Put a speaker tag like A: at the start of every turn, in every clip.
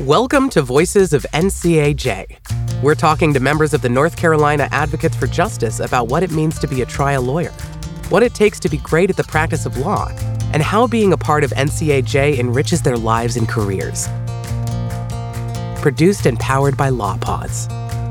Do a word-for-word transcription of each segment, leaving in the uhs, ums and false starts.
A: Welcome to Voices of N C A J. We're talking to members of the North Carolina Advocates for Justice about what it means to be a trial lawyer, what it takes to be great at the practice of law, and how being a part of N C A J enriches their lives and careers. Produced and powered by LawPods.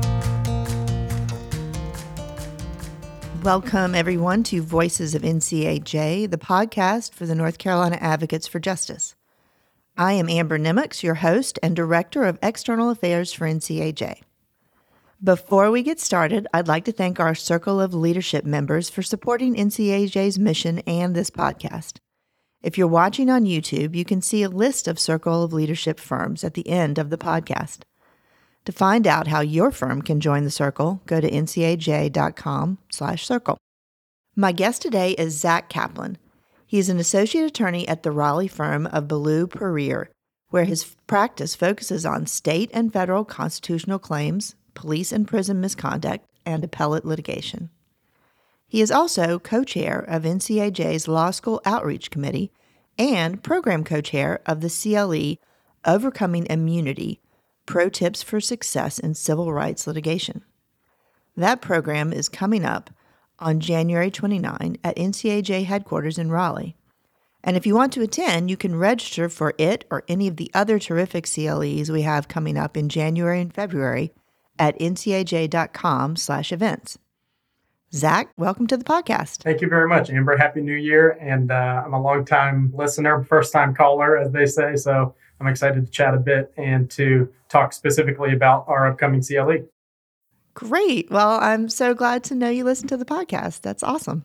B: Welcome, everyone, to Voices of N C A J, the podcast for the North Carolina Advocates for Justice. I am Amber Nimmix, your host and Director of External Affairs for N C A J. Before we get started, I'd like to thank our Circle of Leadership members for supporting N C A J's mission and this podcast. If you're watching on YouTube, you can see a list of Circle of Leadership firms at the end of the podcast. To find out how your firm can join the circle, go to ncaj.com slash circle. My guest today is Zach Kaplan. He is an associate attorney at the Raleigh firm of Ballou Pereire, where his practice focuses on state and federal constitutional claims, police and prison misconduct, and appellate litigation. He is also co-chair of N C A J's Law School Outreach Committee and program co-chair of the C L E Overcoming Immunity, Pro Tips for Success in Civil Rights Litigation. That program is coming up on January twenty-ninth at N C A J headquarters in Raleigh. And if you want to attend, you can register for it or any of the other terrific C L Es we have coming up in January and February at ncaj.com slash events. Zach, welcome to the podcast.
C: Thank you very much, Amber. Happy New Year. And uh, I'm a longtime listener, first-time caller, as they say. So I'm excited to chat a bit and to talk specifically about our upcoming C L E.
B: Great. Well, I'm so glad to know you listen to the podcast. That's awesome.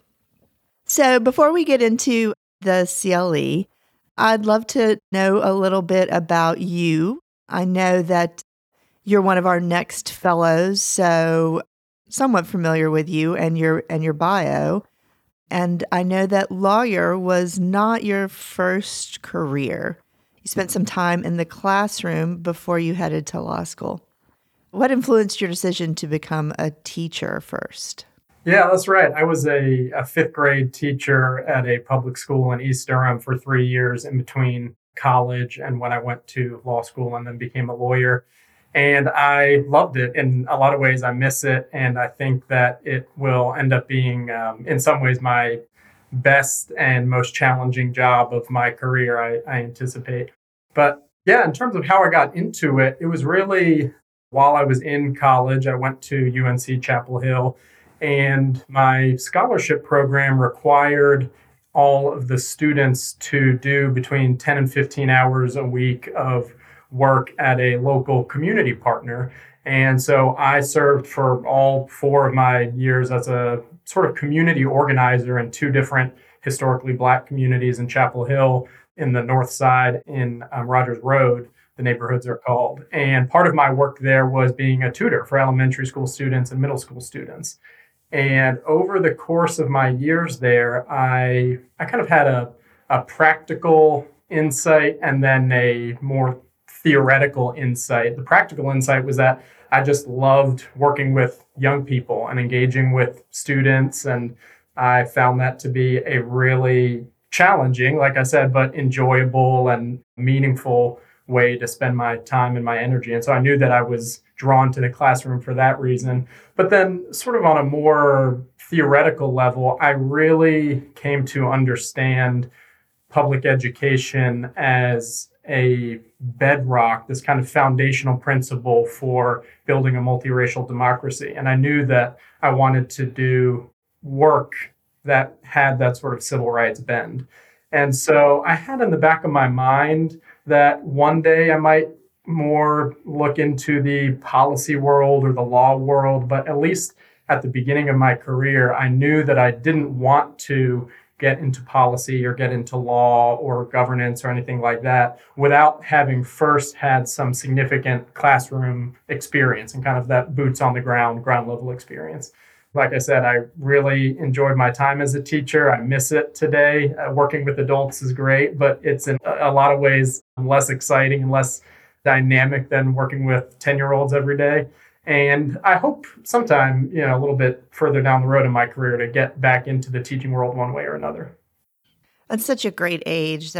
B: So before we get into the C L E, I'd love to know a little bit about you. I know that you're one of our next fellows, so somewhat familiar with you and your and your bio. And I know that lawyer was not your first career. You spent some time in the classroom before you headed to law school. What influenced your decision to become a teacher first?
C: Yeah, that's right. I was a, a fifth grade teacher at a public school in East Durham for three years in between college and when I went to law school and then became a lawyer. And I loved it. In a lot of ways, I miss it. And I think that it will end up being, um, in some ways, my best and most challenging job of my career, I, I anticipate. But yeah, in terms of how I got into it, it was really while I was in college. I went to U N C Chapel Hill, and my scholarship program required all of the students to do between ten and fifteen hours a week of work at a local community partner. And so I served for all four of my years as a sort of community organizer in two different historically Black communities in Chapel Hill, in the north side, in um, Rogers Road, the neighborhoods are called. And part of my work there was being a tutor for elementary school students and middle school students. And over the course of my years there, I I kind of had a, a practical insight and then a more theoretical insight. The practical insight was that I just loved working with young people and engaging with students. And I found that to be a really challenging, like I said, but enjoyable and meaningful way to spend my time and my energy. And so I knew that I was drawn to the classroom for that reason. But then sort of on a more theoretical level, I really came to understand public education as a bedrock, this kind of foundational principle for building a multiracial democracy. And I knew that I wanted to do work that had that sort of civil rights bend. And so I had in the back of my mind that one day I might more look into the policy world or the law world, but at least at the beginning of my career, I knew that I didn't want to get into policy or get into law or governance or anything like that without having first had some significant classroom experience and kind of that boots on the ground, ground level experience. Like I said, I really enjoyed my time as a teacher. I miss it today. Uh, working with adults is great, but it's in a lot of ways less exciting and less dynamic than working with ten-year-olds every day. And I hope sometime, you know, a little bit further down the road in my career to get back into the teaching world one way or another.
B: That's such a great age that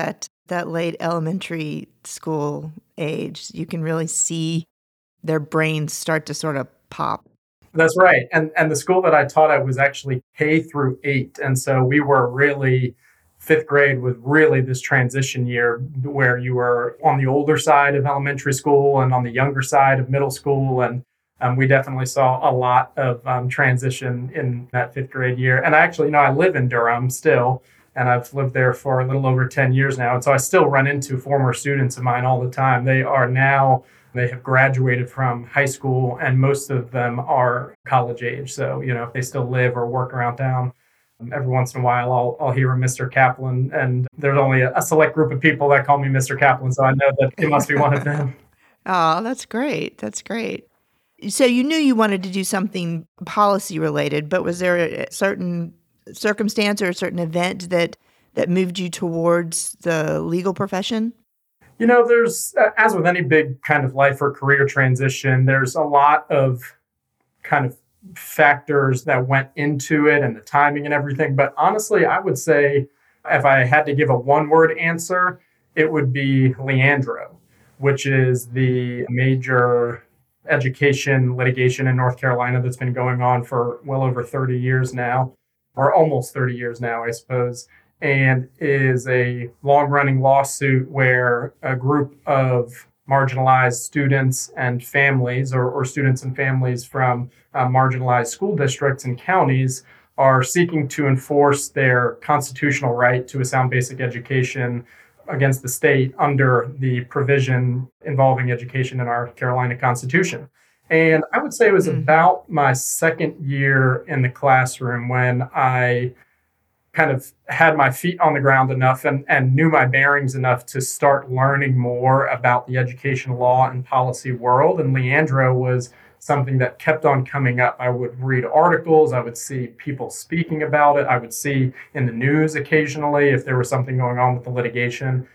B: that late elementary school age, you can really see their brains start to sort of pop.
C: That's right. And and the school that I taught at was actually K through eight. And so we were really, fifth grade was really this transition year where you were on the older side of elementary school and on the younger side of middle school. And um, we definitely saw a lot of um, transition in that fifth grade year. And I actually, you know, I live in Durham still, and I've lived there for a little over ten years now. And so I still run into former students of mine all the time. They are now They have graduated from high school, and most of them are college age. So, you know, if they still live or work around town, every once in a while I'll, I'll hear a Mister Kaplan. And there's only a, a select group of people that call me Mister Kaplan. So I know that it must be one of them.
B: Oh, that's great. That's great. So you knew you wanted to do something policy related, but was there a certain circumstance or a certain event that, that moved you towards the legal profession?
C: You know, there's, as with any big kind of life or career transition, there's a lot of kind of factors that went into it and the timing and everything. But honestly, I would say if I had to give a one word answer, it would be Leandro, which is the major education litigation in North Carolina that's been going on for well over thirty years now, or almost thirty years now, I suppose. And is a long-running lawsuit where a group of marginalized students and families, or, or students and families from uh, marginalized school districts and counties, are seeking to enforce their constitutional right to a sound basic education against the state under the provision involving education in our Carolina Constitution. And I would say it was mm-hmm. about my second year in the classroom when I kind of had my feet on the ground enough and, and knew my bearings enough to start learning more about the education law and policy world. And Leandro was something that kept on coming up. I would read articles, I would see people speaking about it, I would see in the news occasionally if there was something going on with the litigation.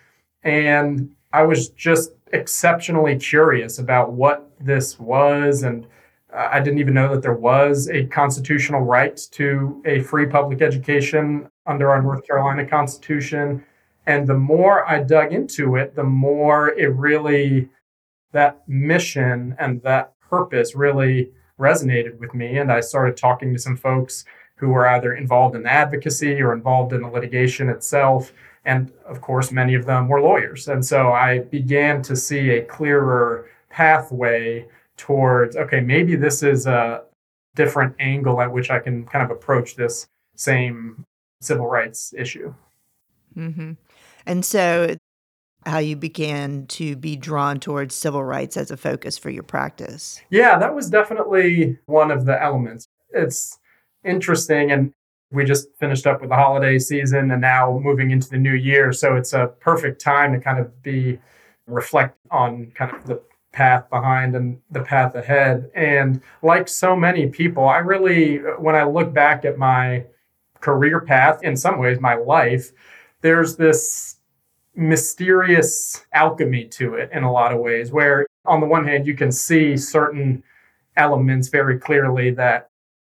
C: And I was just exceptionally curious about what this was, and uh, I didn't even know that there was a constitutional right to a free public education under our North Carolina Constitution. And the more I dug into it, the more it really, that mission and that purpose really resonated with me. And I started talking to some folks who were either involved in advocacy or involved in the litigation itself. And of course, many of them were lawyers. And so I began to see a clearer pathway towards, okay, maybe this is a different angle at which I can kind of approach this same civil rights issue.
B: Mm-hmm. And so how you began to be drawn towards civil rights as a focus for your practice.
C: Yeah, that was definitely one of the elements. It's interesting, and we just finished up with the holiday season and now moving into the new year. So it's a perfect time to kind of be reflect on kind of the path behind and the path ahead. And like so many people, I really, when I look back at my career path, in some ways, my life, there's this mysterious alchemy to it in a lot of ways, where on the one hand, you can see certain elements very clearly that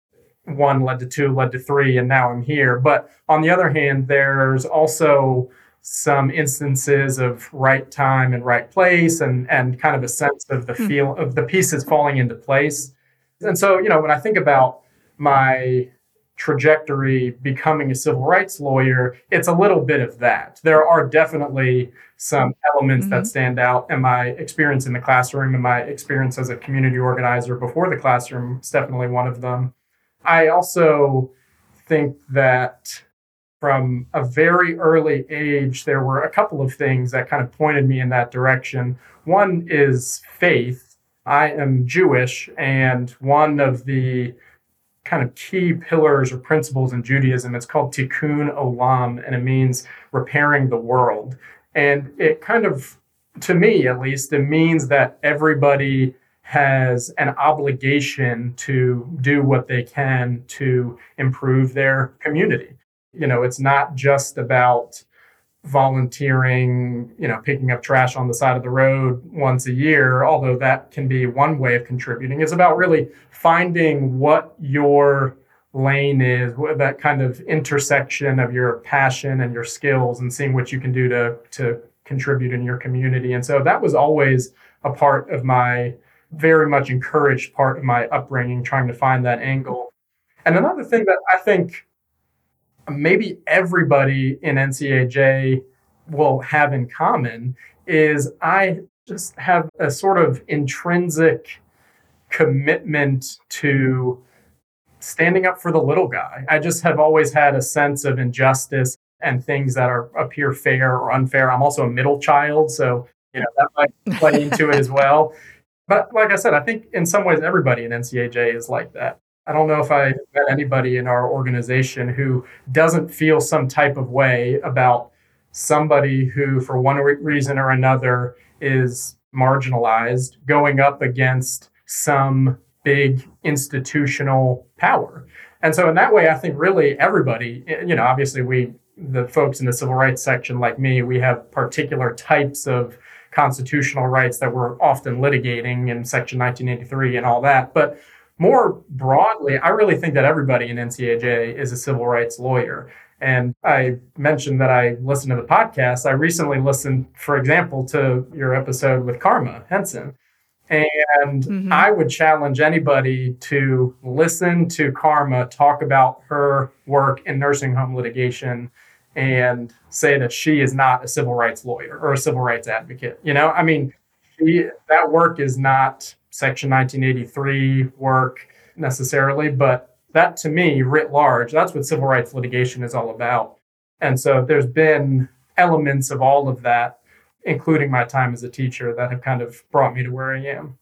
C: one led to two, led to three, and now I'm here. But on the other hand, there's also some instances of right time and right place, and, and kind of a sense of the feel of the pieces falling into place. And so, you know, when I think about my trajectory becoming a civil rights lawyer, it's a little bit of that. There are definitely some elements mm-hmm. that stand out, and my experience in the classroom and my experience as a community organizer before the classroom is definitely one of them. I also think that from a very early age, there were a couple of things that kind of pointed me in that direction. One is faith. I am Jewish, and one of the kind of key pillars or principles in Judaism, it's called tikkun olam, and it means repairing the world. And it kind of, to me at least, it means that everybody has an obligation to do what they can to improve their community. You know, it's not just about volunteering, you know, picking up trash on the side of the road once a year, although that can be one way of contributing. It's about really finding what your lane is, that kind of intersection of your passion and your skills, and seeing what you can do to, to contribute in your community. And so that was always a part of my very much encouraged part of my upbringing, trying to find that angle. And another thing that I think maybe everybody in N C A J will have in common is I just have a sort of intrinsic commitment to standing up for the little guy. I just have always had a sense of injustice and things that are appear fair or unfair. I'm also a middle child, so you know that might play into it as well. But like I said, I think in some ways everybody in N C A J is like that. I don't know if I met anybody in our organization who doesn't feel some type of way about somebody who, for one re- reason or another, is marginalized going up against some big institutional power. And so in that way, I think really everybody, you know, obviously we, the folks in the civil rights section like me, we have particular types of constitutional rights that we're often litigating in Section nineteen eighty-three and all that. But more broadly, I really think that everybody in N C A J is a civil rights lawyer. And I mentioned that I listen to the podcast. I recently listened, for example, to your episode with Karma Henson. And mm-hmm. I would challenge anybody to listen to Karma talk about her work in nursing home litigation and say that she is not a civil rights lawyer or a civil rights advocate. You know, I mean, she, that work is not Section nineteen eighty-three work necessarily, but that to me, writ large, that's what civil rights litigation is all about. And so there's been elements of all of that, including my time as a teacher, that have kind of brought me to where I am.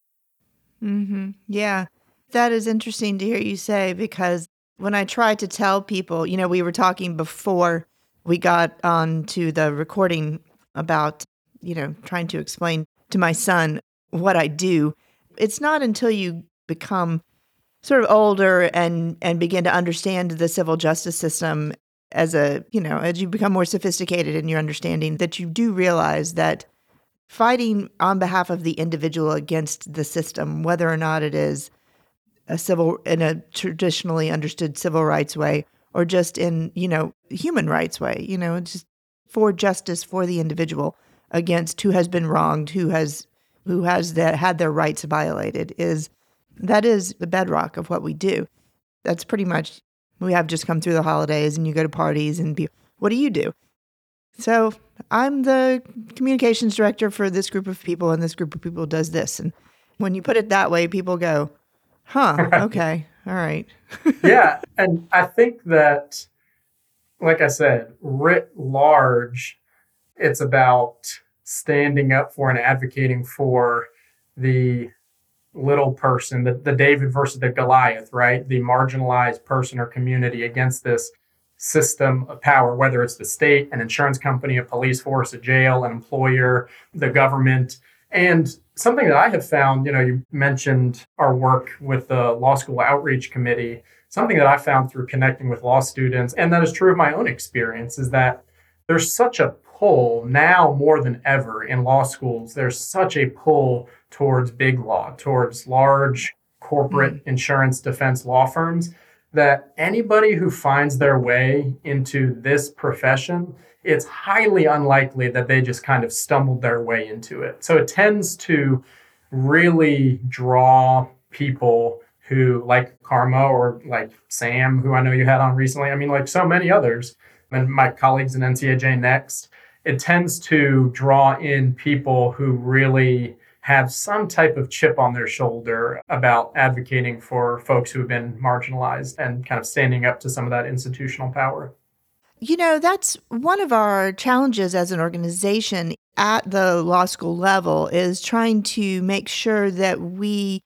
B: Mm-hmm. Yeah, that is interesting to hear you say, because when I try to tell people, you know, we were talking before we got on to the recording about, you know, trying to explain to my son what I do. It's not until you become sort of older and, and begin to understand the civil justice system as a, you know, as you become more sophisticated in your understanding, that you do realize that fighting on behalf of the individual against the system, whether or not it is a civil, in a traditionally understood civil rights way, or just in, you know, human rights way, you know, just for justice for the individual against who has been wronged, who has, who has the, had their rights violated, is, that is the bedrock of what we do. That's pretty much, we have just come through the holidays and you go to parties and be, what do you do? So I'm the communications director for this group of people, and this group of people does this. And when you put it that way, people go, huh, okay, all right.
C: Yeah, and I think that, like I said, writ large, it's about standing up for and advocating for the little person, the, the David versus the Goliath, right? The marginalized person or community against this system of power, whether it's the state, an insurance company, a police force, a jail, an employer, the government. And something that I have found, you know, you mentioned our work with the Law School Outreach Committee. Something that I found through connecting with law students, and that is true of my own experience, is that there's such a pull now more than ever in law schools. There's such a pull towards big law, towards large corporate mm-hmm. insurance defense law firms, that anybody who finds their way into this profession, it's highly unlikely that they just kind of stumbled their way into it. So it tends to really draw people who, like Karma or like Sam, who I know you had on recently, I mean, like so many others, and my colleagues in N C A J Next, it tends to draw in people who really have some type of chip on their shoulder about advocating for folks who have been marginalized and kind of standing up to some of that institutional power.
B: You know, that's one of our challenges as an organization at the law school level, is trying to make sure that we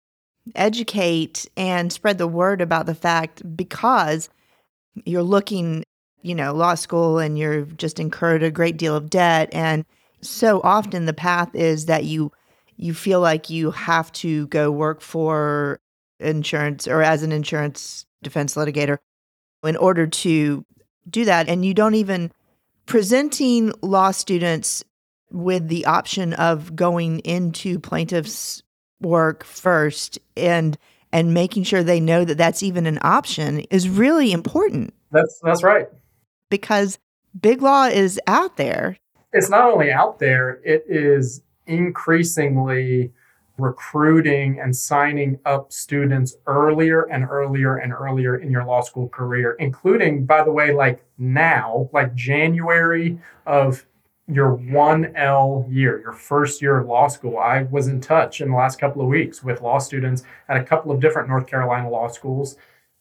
B: educate and spread the word about the fact, because you're looking, you know, law school and you're just incurred a great deal of debt. And so often the path is that you you feel like you have to go work for insurance or as an insurance defense litigator in order to do that. And you don't even, presenting law students with the option of going into plaintiff's work first and and making sure they know that that's even an option is really important.
C: That's that's right.
B: Because big law is out there.
C: it's not only out there, it is increasingly recruiting and signing up students earlier and earlier and earlier in your law school career, including, by the way, like now, like January of your one L year, your first year of law school. I was in touch in the last couple of weeks with law students at a couple of different North Carolina law schools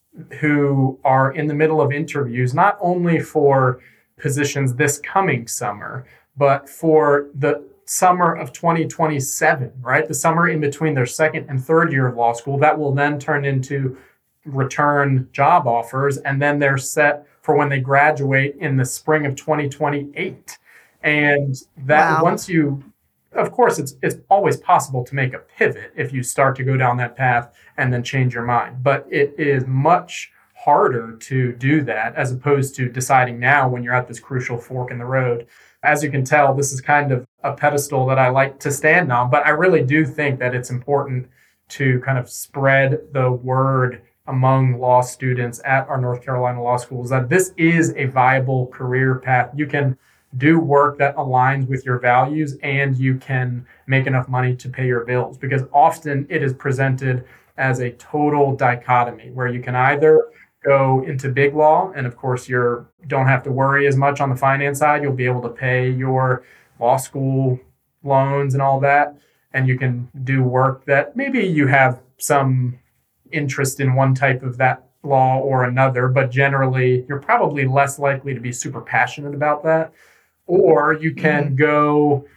C: who are in the middle of interviews, not only for positions this coming summer, but for the summer of twenty twenty-seven, right? The summer in between their second and third year of law school, that will then turn into return job offers. And then they're set for when they graduate in the spring of twenty twenty-eight. And that
B: Wow.
C: once you, of course, it's it's always possible to make a pivot if you start to go down that path and then change your mind. But it is much harder to do that as opposed to deciding now when you're at this crucial fork in the road. As you can tell, this is kind of a pedestal that I like to stand on, but I really do think that it's important to kind of spread the word among law students at our North Carolina law schools that this is a viable career path. You can do work that aligns with your values and you can make enough money to pay your bills, because often it is presented as a total dichotomy where you can either go into big law, and of course you don't have to worry as much on the finance side. You'll be able to pay your law school loans and all that, and you can do work that maybe you have some interest in one type of that law or another, but generally you're probably less likely to be super passionate about that. Or you can mm-hmm. go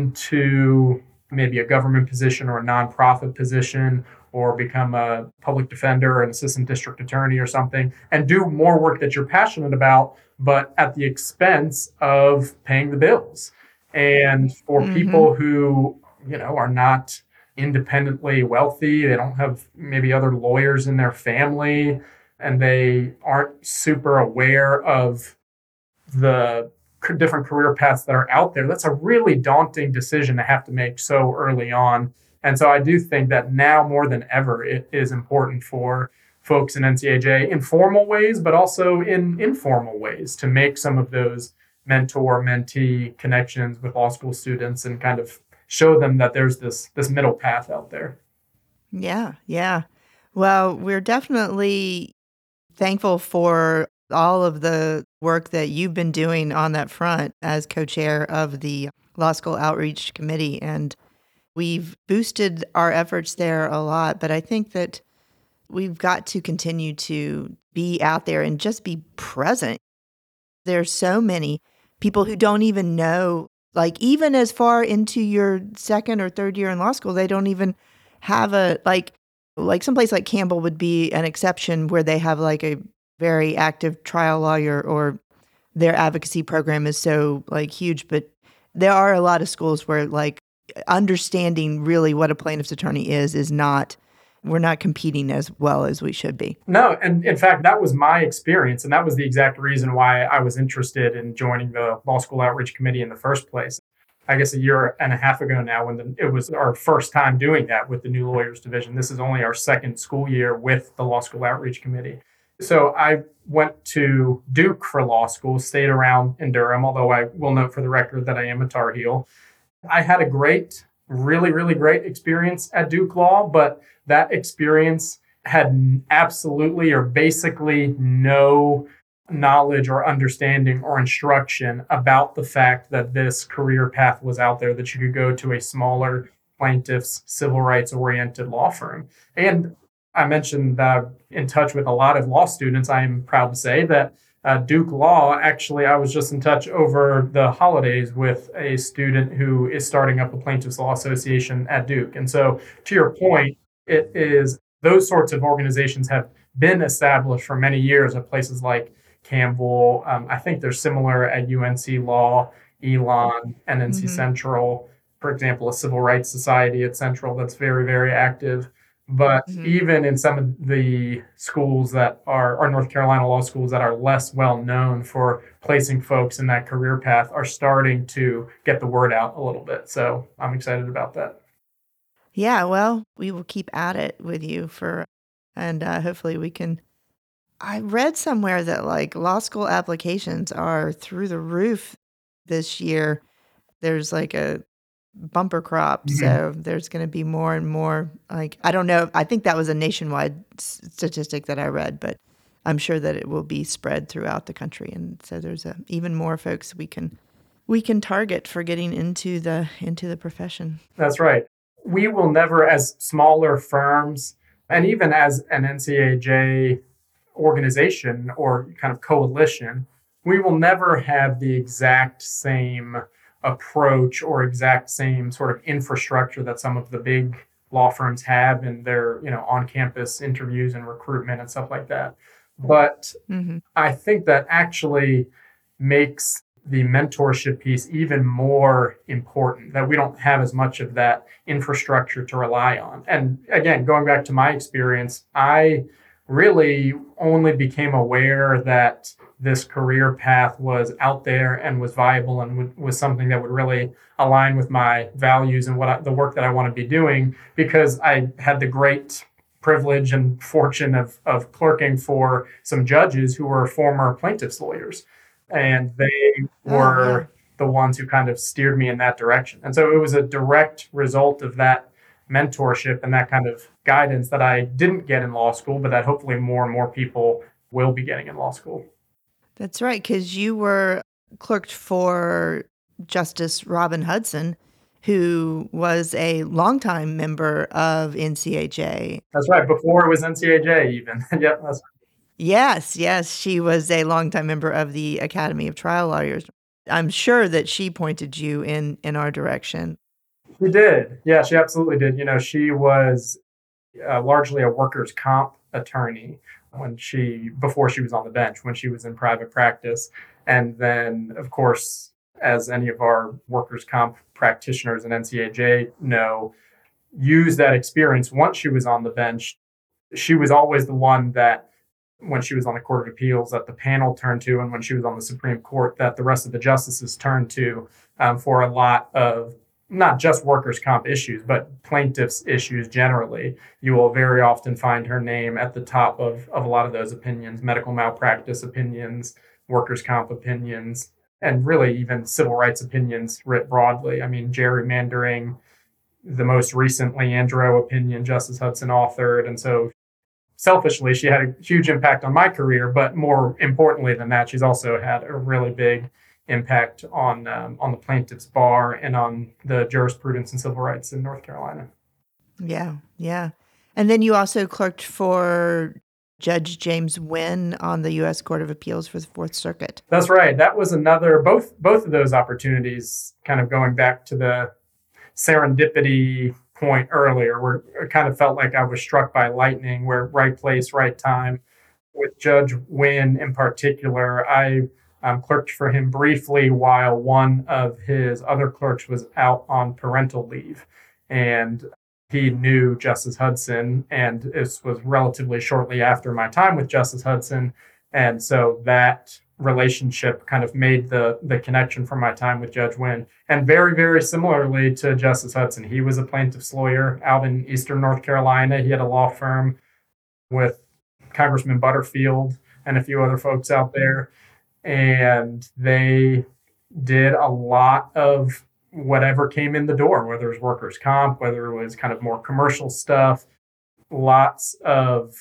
C: into maybe a government position or a nonprofit position, or become a public defender or an assistant district attorney or something, and do more work that you're passionate about, but at the expense of paying the bills. And for mm-hmm. people who, you know, are not independently wealthy, they don't have maybe other lawyers in their family, and they aren't super aware of the different career paths that are out there, that's a really daunting decision to have to make so early on. And so I do think that now more than ever, it is important for folks in N C A J in formal ways, but also in informal ways to make some of those mentor-mentee connections with law school students and kind of show them that there's this this middle path out there.
B: Yeah, yeah. Well, we're definitely thankful for all of the work that you've been doing on that front as co-chair of the Law School Outreach Committee. And we've boosted our efforts there a lot, but I think that we've got to continue to be out there and just be present. There's so many people who don't even know, like even as far into your second or third year in law school, they don't even have a, like, like someplace like Campbell would be an exception where they have like a very active trial lawyer or their advocacy program is so like huge. But there are a lot of schools where like understanding really what a plaintiff's attorney is, is not, we're not competing as well as we should be.
C: No, and in fact, that was my experience. And that was the exact reason why I was interested in joining the Law School Outreach Committee in the first place. I guess a year and a half ago now, when the, it was our first time doing that with the New Lawyers Division. This is only our second school year with the Law School Outreach Committee. So I went to Duke for law school, stayed around in Durham, although I will note for the record that I am a Tar Heel. I had a great, really, really great experience at Duke Law, but that experience had absolutely or basically no knowledge or understanding or instruction about the fact that this career path was out there, that you could go to a smaller plaintiff's civil rights oriented law firm. And I mentioned that I'm in touch with a lot of law students. I am proud to say that uh, Duke Law, actually, I was just in touch over the holidays with a student who is starting up a plaintiff's law association at Duke. And so to your point, it is those sorts of organizations have been established for many years at places like Campbell. Um, I think they're similar at U N C Law, Elon, and N C mm-hmm. Central. For example, a civil rights society at Central that's very, very active. But mm-hmm. even in some of the schools that are, or North Carolina law schools that are less well known for placing folks in that career path are starting to get the word out a little bit. So I'm excited about that.
B: Yeah, well, we will keep at it with you for, and uh, hopefully we can. I read somewhere that like law school applications are through the roof this year. there's like a bumper crop.
C: Mhm.
B: So there's going to be more and more, like, I don't know. I think that was a nationwide s- statistic that I read, but I'm sure that it will be spread throughout the country. And so there's a, even more folks we can we can target for getting into the into the profession.
C: That's right. We will never, as smaller firms, and even as an N C A J organization or kind of coalition, we will never have the exact same approach or exact same sort of infrastructure that some of the big law firms have in their, you know, on-campus interviews and recruitment and stuff like that. But
B: Mm-hmm.
C: I think that actually makes the mentorship piece even more important, that we don't have as much of that infrastructure to rely on. And again, going back to my experience, I really only became aware that this career path was out there and was viable and w- was something that would really align with my values and what I, the work that I want to be doing, because I had the great privilege and fortune of, of clerking for some judges who were former plaintiffs' lawyers. And they were
B: Oh, yeah.
C: the ones who kind of steered me in that direction. And so it was a direct result of that mentorship and that kind of guidance that I didn't get in law school, but that hopefully more and more people will be getting in law school.
B: That's right, because you were clerked for Justice Robin Hudson, who was a longtime member of N C A J.
C: That's right. Before it was N C A J even. Yep, that's
B: Yes, yes, she was a longtime member of the Academy of Trial Lawyers. I'm sure that she pointed you in in our direction.
C: She did. Yeah, she absolutely did. You know, she was uh, largely a workers' comp attorney when she, before she was on the bench, when she was in private practice. And then, of course, as any of our workers' comp practitioners in N C A J know, use that experience once she was on the bench. She was always the one that, when she was on the Court of Appeals, that the panel turned to, and when she was on the Supreme Court, that the rest of the justices turned to um, for a lot of not just workers' comp issues, but plaintiffs' issues generally. You will very often find her name at the top of, of a lot of those opinions, medical malpractice opinions, workers' comp opinions, and really even civil rights opinions writ broadly. I mean, gerrymandering, the most recent Leandro opinion Justice Hudson authored. And so selfishly, she had a huge impact on my career, but more importantly than that, she's also had a really big impact on um, on the plaintiff's bar and on the jurisprudence and civil rights in North Carolina.
B: Yeah, yeah. And then you also clerked for Judge James Wynn on the U S Court of Appeals for the Fourth Circuit.
C: That's right. That was another, both both of those opportunities, kind of going back to the serendipity point earlier, where it kind of felt like I was struck by lightning, where right place, right time. With Judge Wynn in particular, I um, clerked for him briefly while one of his other clerks was out on parental leave. And he knew Justice Hudson, and this was relatively shortly after my time with Justice Hudson. And so that relationship kind of made the the connection from my time with Judge Wynn. And very, very similarly to Justice Hudson, he was a plaintiff's lawyer out in Eastern North Carolina. He had a law firm with Congressman Butterfield and a few other folks out there. And they did a lot of whatever came in the door, whether it was workers' comp, whether it was kind of more commercial stuff, lots of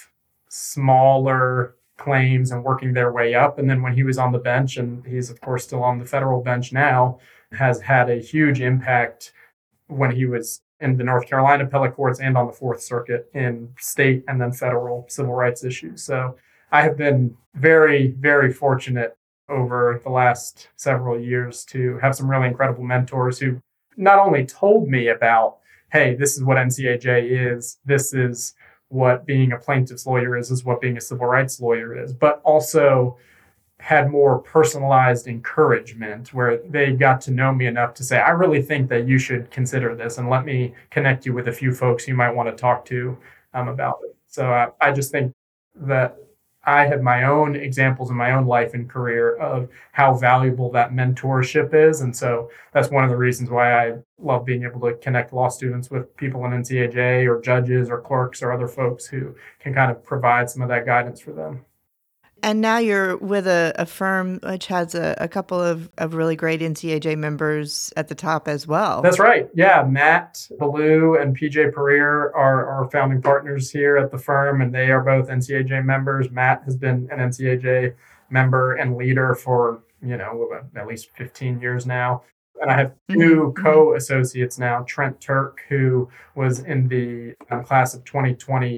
C: smaller claims and working their way up. And then when he was on the bench, and he's of course still on the federal bench now, has had a huge impact when he was in the North Carolina appellate courts and on the Fourth Circuit in state and then federal civil rights issues. So I have been very, very fortunate over the last several years to have some really incredible mentors who not only told me about, hey, this is what N C A J is, this is what being a plaintiff's lawyer is, is what being a civil rights lawyer is, but also had more personalized encouragement where they got to know me enough to say, I really think that you should consider this, and let me connect you with a few folks you might want to talk to um, about it. So uh, I just think that I have my own examples in my own life and career of how valuable that mentorship is. And so that's one of the reasons why I love being able to connect law students with people in N C A J or judges or clerks or other folks who can kind of provide some of that guidance for them.
B: And now you're with a, a firm which has a, a couple of, of really great N C A J members at the top as well.
C: That's right. Yeah. Matt Ballou and P J Pereira are our founding partners here at the firm, and they are both N C A J members. Matt has been an N C A J member and leader for, you know, at least fifteen years now. And I have two mm-hmm. co-associates now, Trent Turk, who was in the um, class of twenty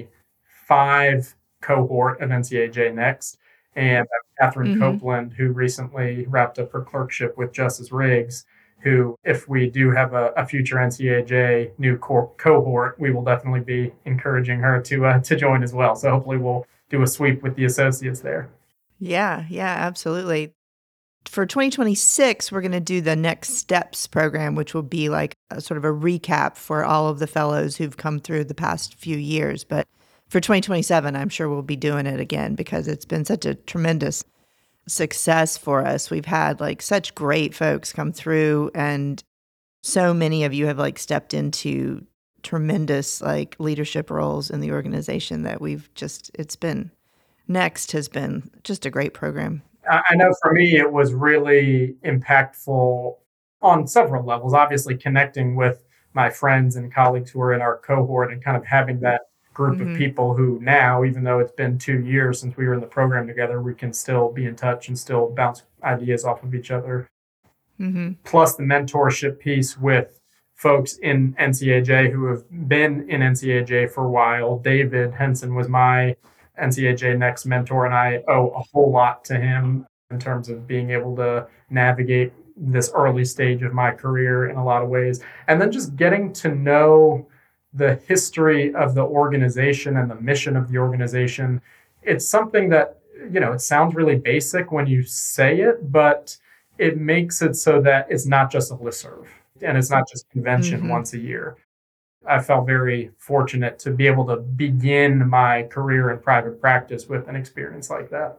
C: twenty-five cohort of N C A J Next, and Catherine mm-hmm. Copeland, who recently wrapped up her clerkship with Justice Riggs, who, if we do have a, a future N C A J new co- cohort, we will definitely be encouraging her to uh, to join as well. So hopefully we'll do a sweep with the associates there.
B: Yeah, yeah, absolutely. For twenty twenty-six, we're going to do the Next Steps program, which will be like a sort of a recap for all of the fellows who've come through the past few years. But for twenty twenty-seven, I'm sure we'll be doing it again because it's been such a tremendous success for us. We've had like such great folks come through, and so many of you have like stepped into tremendous like leadership roles in the organization that we've just, it's been, Next has been just a great program.
C: I know for me, it was really impactful on several levels. Obviously, connecting with my friends and colleagues who are in our cohort and kind of having that group mm-hmm. of people who now, even though it's been two years since we were in the program together, we can still be in touch and still bounce ideas off of each other. Mm-hmm. Plus the mentorship piece with folks in N C A J who have been in N C A J for a while. David Henson was my N C A J Next mentor, and I owe a whole lot to him in terms of being able to navigate this early stage of my career in a lot of ways. And then just getting to know the history of the organization and the mission of the organization. It's something that, you know, it sounds really basic when you say it, but it makes it so that it's not just a listserv and it's not just convention mm-hmm. once a year. I felt very fortunate to be able to begin my career in private practice with an experience like that.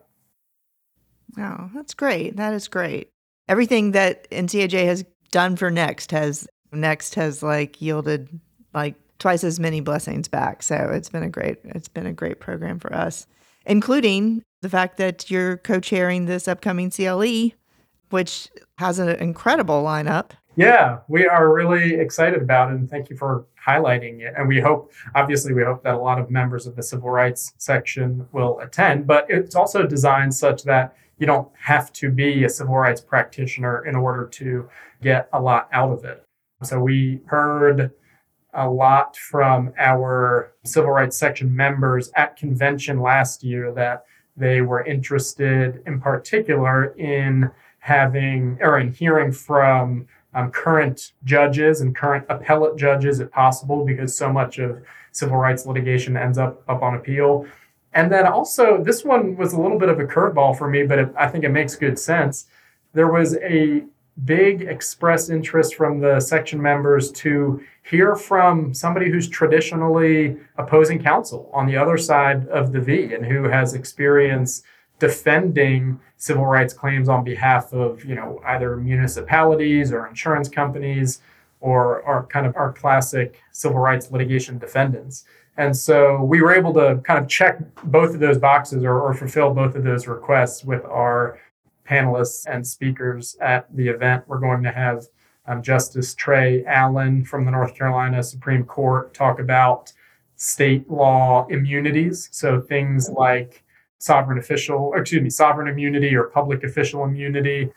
B: Oh, that's great. That is great. Everything that N C A J has done for Next has Next has like yielded like twice as many blessings back. So it's been a great it's been a great program for us, including the fact that you're co-chairing this upcoming C L E, which has an incredible lineup.
C: Yeah, we are really excited about it, and thank you for highlighting it. And we hope, obviously, we hope that a lot of members of the civil rights section will attend, but it's also designed such that you don't have to be a civil rights practitioner in order to get a lot out of it. So we heard a lot from our civil rights section members at convention last year that they were interested in particular in having or in hearing from Um, current judges and current appellate judges, if possible, because so much of civil rights litigation ends up up on appeal. And then also, this one was a little bit of a curveball for me, but it, I think it makes good sense. There was a big express interest from the section members to hear from somebody who's traditionally opposing counsel on the other side of the V and who has experience defending civil rights claims on behalf of, you know, either municipalities or insurance companies or are kind of our classic civil rights litigation defendants. And so we were able to kind of check both of those boxes or, or fulfill both of those requests with our panelists and speakers at the event. We're going to have um, Justice Trey Allen from the North Carolina Supreme Court talk about state law immunities. So things like sovereign official, or excuse me, sovereign immunity or public official immunity.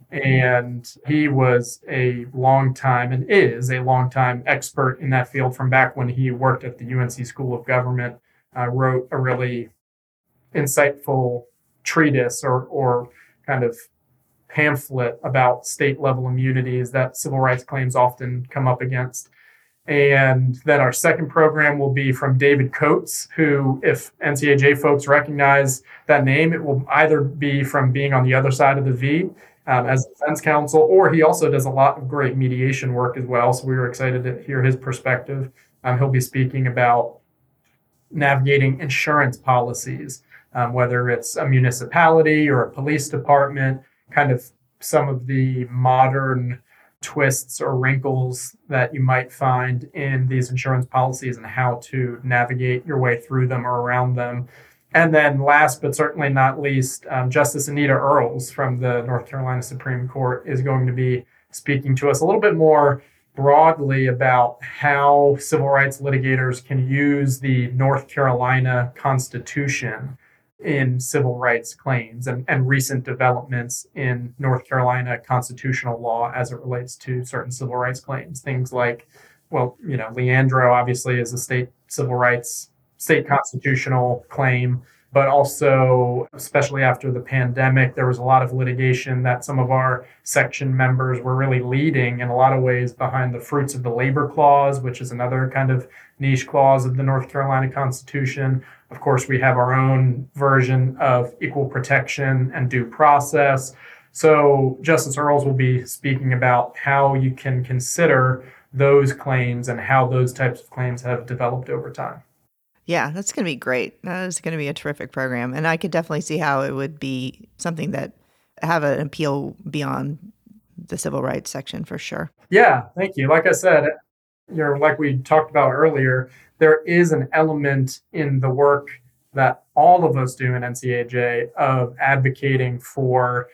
C: And he was a long time and is a long time expert in that field from back when he worked at the U N C School of Government, uh, wrote a really insightful treatise or, or kind of pamphlet about state level immunities that civil rights claims often come up against. And then our second program will be from David Coates, who, if N C A J folks recognize that name, it will either be from being on the other side of the V um, as defense counsel, or he also does a lot of great mediation work as well. So we were excited to hear his perspective. Um, he'll be speaking about navigating insurance policies, um, whether it's a municipality or a police department, kind of some of the modern twists or wrinkles that you might find in these insurance policies and how to navigate your way through them or around them. And then last but certainly not least, um, Justice Anita Earls from the North Carolina Supreme Court is going to be speaking to us a little bit more broadly about how civil rights litigators can use the North Carolina Constitution in civil rights claims and, and recent developments in North Carolina constitutional law as it relates to certain civil rights claims. Things like, well, you know, Leandro obviously is a state civil rights, state constitutional claim, but also, especially after the pandemic, there was a lot of litigation that some of our section members were really leading in a lot of ways behind the Fruits of the Labor Clause, which is another kind of niche clause of the North Carolina Constitution. Of course, we have our own version of equal protection and due process. So Justice Earls will be speaking about how you can consider those claims and how those types of claims have developed over time.
B: Yeah, that's going to be great. That is going to be a terrific program. And I could definitely see how it would be something that have an appeal beyond the civil rights section for sure.
C: Yeah, thank you. Like I said, you know, like we talked about earlier, there is an element in the work that all of us do in N C A J of advocating for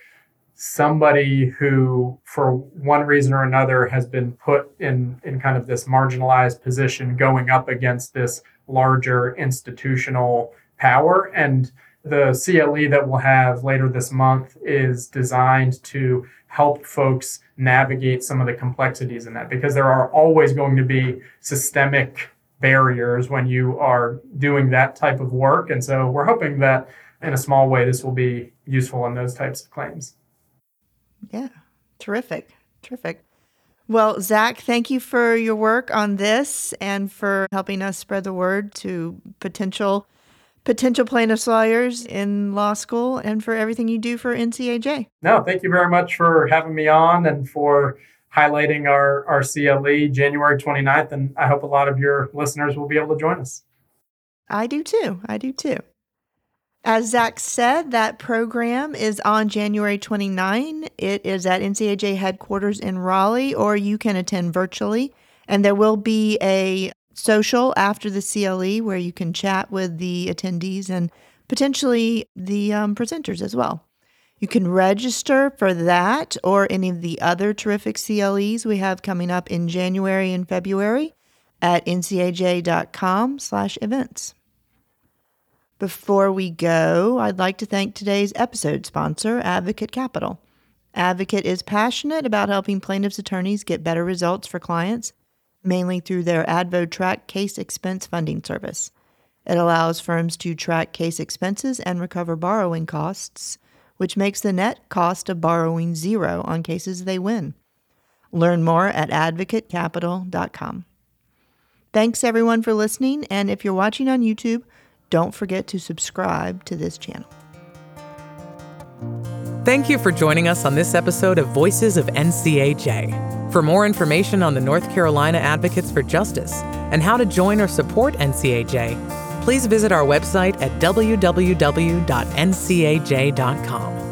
C: somebody who, for one reason or another, has been put in, in kind of this marginalized position going up against this larger institutional power. And the C L E that we'll have later this month is designed to help folks navigate some of the complexities in that, because there are always going to be systemic barriers when you are doing that type of work. And so we're hoping that in a small way, this will be useful in those types of claims.
B: Yeah, terrific, terrific. Well, Zach, thank you for your work on this and for helping us spread the word to potential potential plaintiffs' lawyers in law school and for everything you do for N C A J.
C: No, thank you very much for having me on and for highlighting our, our C L E January twenty-ninth. And I hope a lot of your listeners will be able to join us.
B: I do too. I do too. As Zach said, that program is on January twenty-ninth. It is at N C A J headquarters in Raleigh, or you can attend virtually. And there will be a social after the C L E where you can chat with the attendees and potentially the um, presenters as well. You can register for that or any of the other terrific C L Es we have coming up in January and February at ncaj.com slash events. Before we go, I'd like to thank today's episode sponsor, Advocate Capital. Advocate is passionate about helping plaintiffs' attorneys get better results for clients, mainly through their AdvoTrack case expense funding service. It allows firms to track case expenses and recover borrowing costs, which makes the net cost of borrowing zero on cases they win. Learn more at advocate capital dot com. Thanks everyone for listening, and if you're watching on YouTube, don't forget to subscribe to this channel.
A: Thank you for joining us on this episode of Voices of N C A J. For more information on the North Carolina Advocates for Justice and how to join or support N C A J, please visit our website at w w w dot n c a j dot com.